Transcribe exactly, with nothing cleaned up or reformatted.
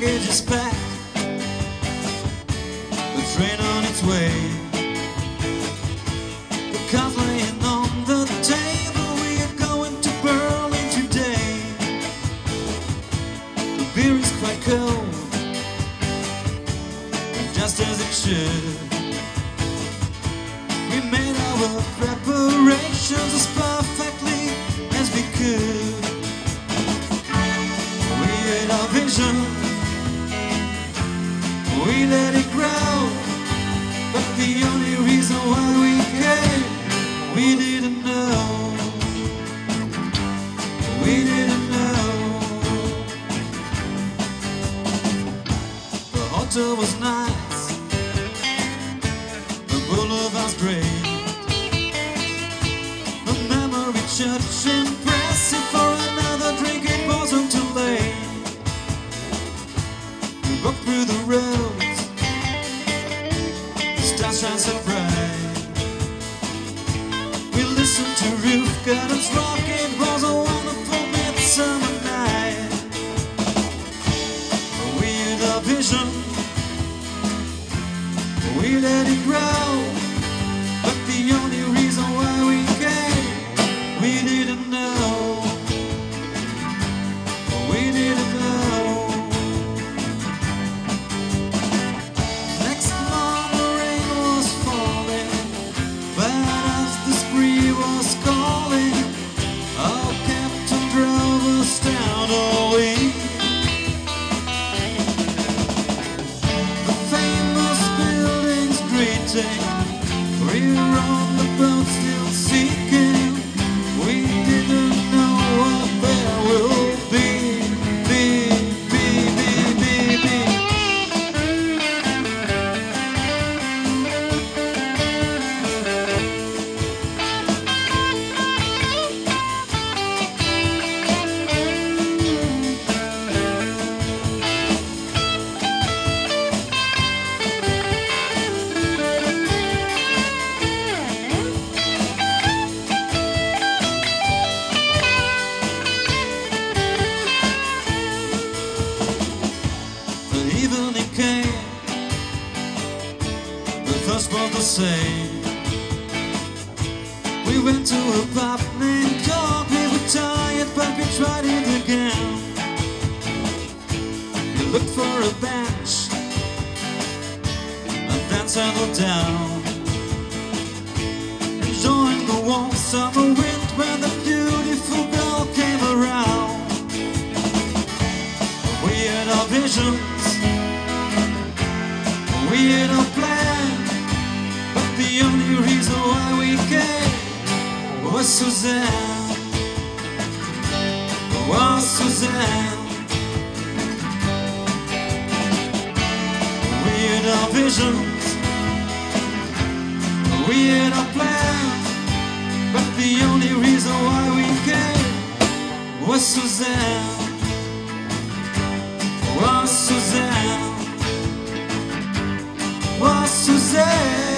luggage is packed, the train on its way. The car's laying on the table, we are going to Berlin today. The beer is quite cold, just as it should. We made our preparations as perfectly as we could. We had our vision, we let it grow, but the only reason why we came, we didn't know. We didn't know. The hotel was nice, the boulevard's great, the memory church impressive. For another drink it wasn't too late. We walked through the roads, the stars shine so bright. We listened to roof curtains rock, it was a wonderful midsummer night. We had a vision, we let it grow, but the only reason why we came, we didn't know. We didn't know. Next morning the rain was falling, but as the spree was calling, our captain drove us down all week. The famous buildings greeting, we were on the boat still seeking. We didn't know what there will be, be, be, be, be, be. The evening came, the first was the same. We went to a pub named Dog, we were tired but we tried it again. We looked for a bench and then settled down, enjoying the warm summer wind when the beautiful girl came around. We had our visions, we had a plan, but the only reason why we came was Suzanne, was Suzanne. We had our visions, we had a plan, but the only reason why we came was Suzanne, was Suzanne, was Suzanne.